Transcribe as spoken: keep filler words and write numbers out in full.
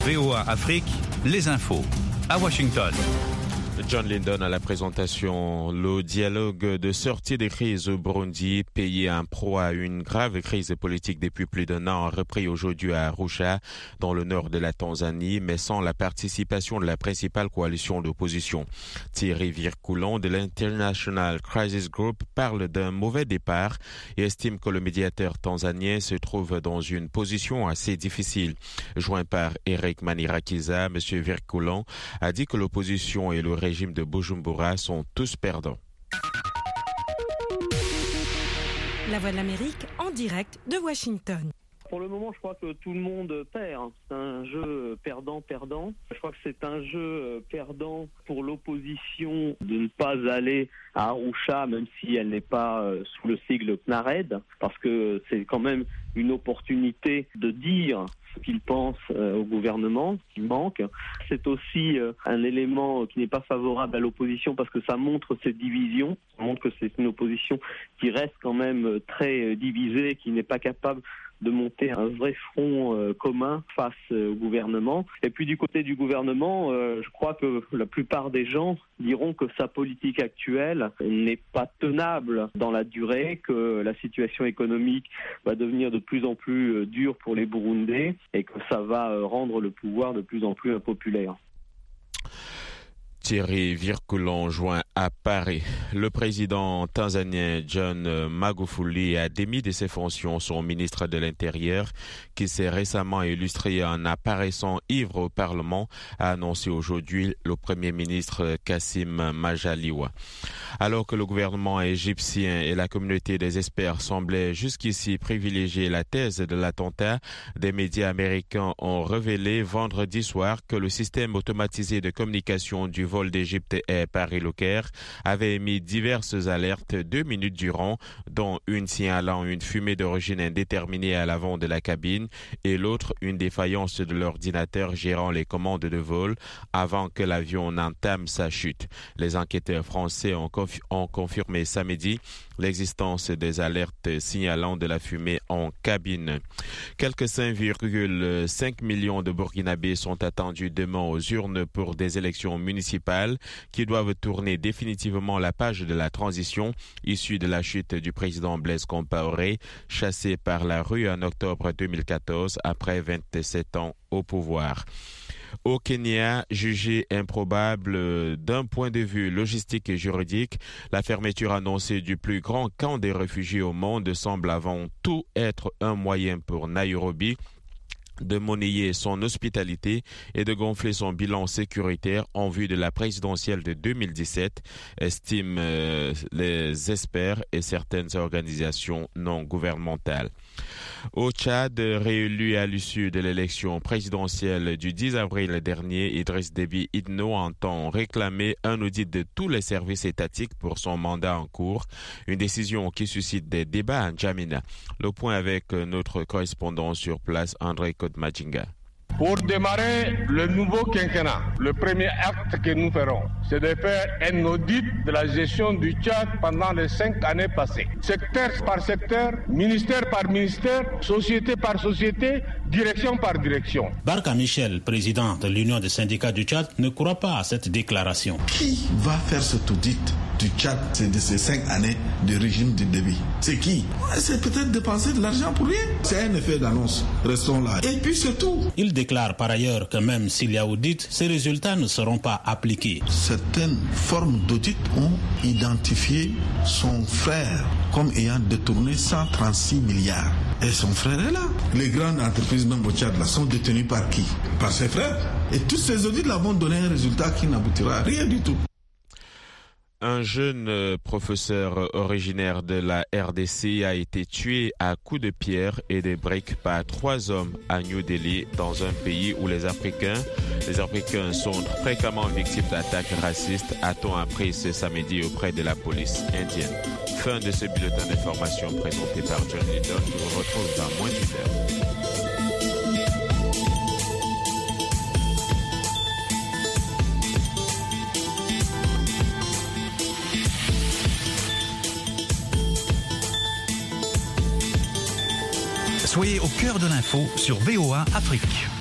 V O A Afrique, les infos, à Washington. John Lindon à la présentation. Le dialogue de sortie des crises au Burundi, pays en proie à une grave crise politique depuis plus d'un an, a repris aujourd'hui à Arusha, dans le nord de la Tanzanie, mais sans la participation de la principale coalition d'opposition. Thierry Vircoulon de l'International Crisis Group parle d'un mauvais départ et estime que le médiateur tanzanien se trouve dans une position assez difficile. Joint par Eric Manirakiza, M. Vircoulon a dit que l'opposition et le régime de Bujumbura sont tous perdants. La Voix de l'Amérique en direct de Washington. Pour le moment, je crois que tout le monde perd. C'est un jeu perdant-perdant. Je crois que c'est un jeu perdant pour l'opposition de ne pas aller à Arusha, même si elle n'est pas sous le sigle C N A R E D, parce que c'est quand même une opportunité de dire ce qu'ils pensent euh, au gouvernement, ce qui manque. C'est aussi euh, un élément qui n'est pas favorable à l'opposition parce que ça montre cette division, ça montre que c'est une opposition qui reste quand même euh, très euh, divisée, qui n'est pas capable de monter un vrai front euh, commun face euh, au gouvernement. Et puis du côté du gouvernement, euh, je crois que la plupart des gens diront que sa politique actuelle n'est pas tenable dans la durée, que la situation économique va devenir de plus en plus euh, dure pour les Burundais et que ça va euh, rendre le pouvoir de plus en plus impopulaire. Thierry Vircoulon joint à Paris. Le président tanzanien John Magufuli a démis de ses fonctions son ministre de l'Intérieur qui s'est récemment illustré en apparaissant ivre au Parlement, a annoncé aujourd'hui le premier ministre Kassim Majaliwa. Alors que le gouvernement égyptien et la communauté des experts semblaient jusqu'ici privilégier la thèse de l'attentat, des médias américains ont révélé vendredi soir que le système automatisé de communication du vol d'Égypte Air Paris-Le Caire avait émis diverses alertes deux minutes durant, dont une signalant une fumée d'origine indéterminée à l'avant de la cabine et l'autre une défaillance de l'ordinateur gérant les commandes de vol avant que l'avion n'entame sa chute. Les enquêteurs français ont, conf- ont confirmé samedi l'existence des alertes signalant de la fumée en cabine. Quelques cinq virgule cinq millions de Burkinabés sont attendus demain aux urnes pour des élections municipales qui doivent tourner définitivement la page de la transition issue de la chute du président Blaise Compaoré, chassé par la rue en octobre deux mille quatorze après vingt-sept ans au pouvoir. Au Kenya, jugé improbable d'un point de vue logistique et juridique, la fermeture annoncée du plus grand camp des réfugiés au monde semble avant tout être un moyen pour Nairobi de monnayer son hospitalité et de gonfler son bilan sécuritaire en vue de la présidentielle de deux mille dix-sept, estiment euh, les experts et certaines organisations non gouvernementales. Au Tchad, réélu à l'issue de l'élection présidentielle du dix avril dernier, Idriss Déby Itno entend réclamer un audit de tous les services étatiques pour son mandat en cours, une décision qui suscite des débats à N'Djamena. Le point avec notre correspondant sur place, André Kodmajinga. Pour démarrer le nouveau quinquennat, le premier acte que nous ferons, c'est de faire un audit de la gestion du Tchad pendant les cinq années passées. Secteur par secteur, ministère par ministère, société par société, direction par direction. Barka Michel, président de l'Union des syndicats du Tchad, ne croit pas à cette déclaration. Qui va faire cet audit du Tchad de ces cinq années de régime de Déby? C'est qui? C'est peut-être dépenser de l'argent pour rien. C'est un effet d'annonce. Restons là. Et puis c'est tout. Il déclare par ailleurs que même s'il y a audit, ces résultats ne seront pas appliqués. Certaines formes d'audit ont identifié son frère comme ayant détourné cent trente-six milliards. Et son frère est là. Les grandes entreprises, même au Tchad, là, sont détenues par qui? Par ses frères. Et tous ces audits-là vont donner un résultat qui n'aboutira à rien du tout. Un jeune professeur originaire de la R D C a été tué à coups de pierre et de briques par trois hommes à New Delhi, dans un pays où les Africains, les Africains sont fréquemment victimes d'attaques racistes, a-t-on appris ce samedi auprès de la police indienne. Fin de ce bulletin d'information présenté par John Lindon. Je vous retrouve dans moins d'une heure. Soyez au cœur de l'info sur V O A Afrique.